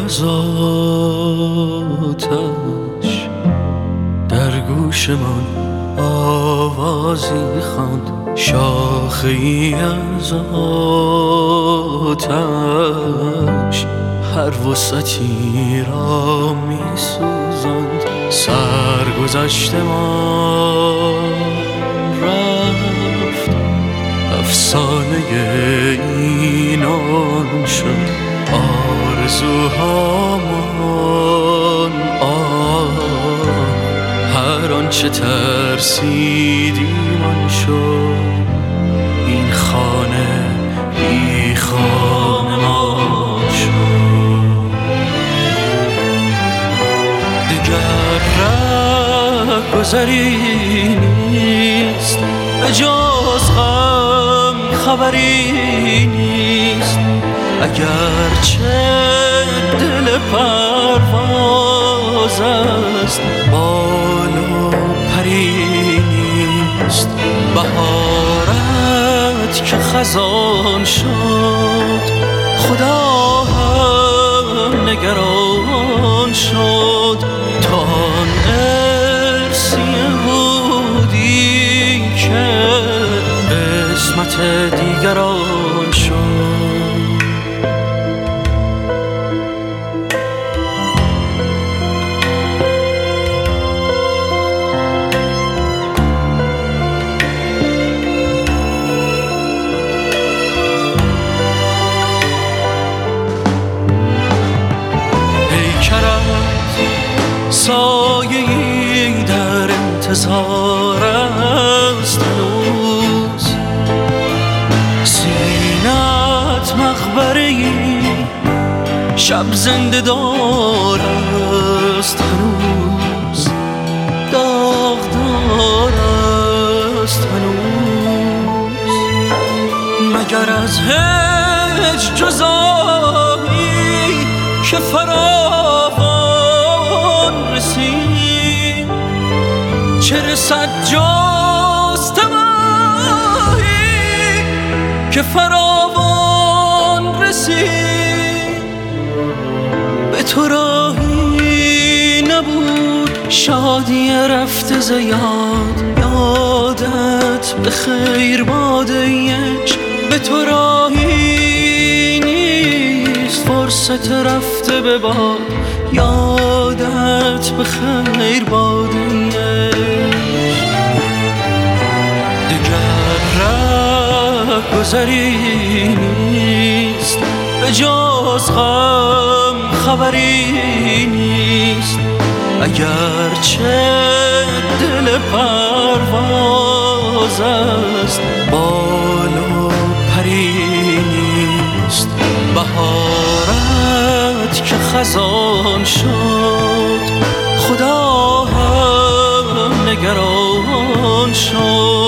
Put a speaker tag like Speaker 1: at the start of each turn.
Speaker 1: از آتش در گوشمان آوازی خواند، شاخه‌ای از آتش هر وسعتی را می سوزاند. سرگذشته ما رفت، افسانه اینان شد، آرزوهامان هر آنچه ترسیدیم آن شد. این خانه بی خانه ما شد. دیگر رهگذری نیست، به جز غم خبری نیست. اگرچه دل پرواز است، بال و پری نیست. بهارت که خزان شد، خدا هم نگران شد. تا آن ارسی بودی که قسمت دیگران شد. سایه‌ای در انتظار است هنوز، سینه‌ات مقبره‌ای شب زنده دار است هنوز، داغدار است هنوز. مگر از هجر جزایی که فراوان رسید، چه رسد جست ماهی که فراوان رسید. به تو راهی نبود شادی رفته ز یاد، یادت به خیر باد عشق. به تو راهی نیست فرصت رفته به باد، یادت به خیر باد عشق. دیگر رهگذری نیست، به جز غم خبری نیست. اگرچه دل پرواز است، بال و پری نیست. بهارت که خزان شد، خدا هم نگران شد.